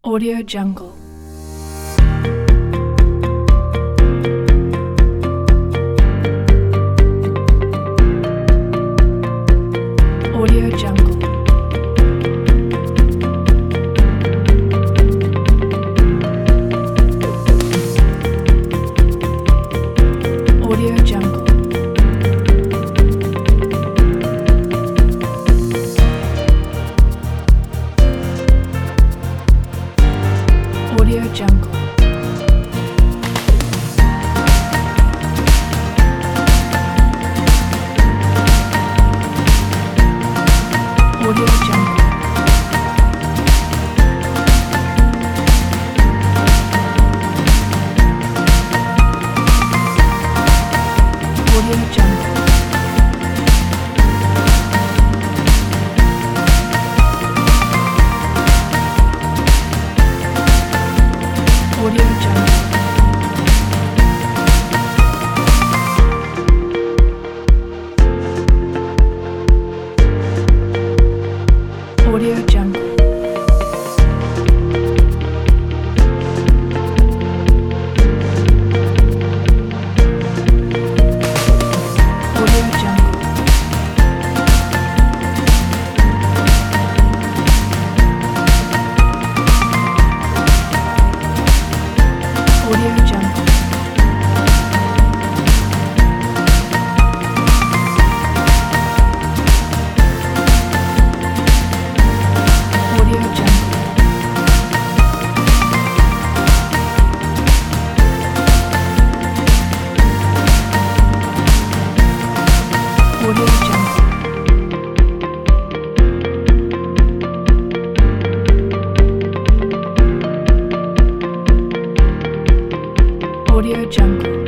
Audio Jungle. Audio Jungle. Audio Jungle. Audio Jungle. Audio Jungle. Audio Jungle. Audio Jungle. Audio Jungle. Audio Jungle. Audio Jungle. Audio Jungle. Audio Jungle. Audio Jungle.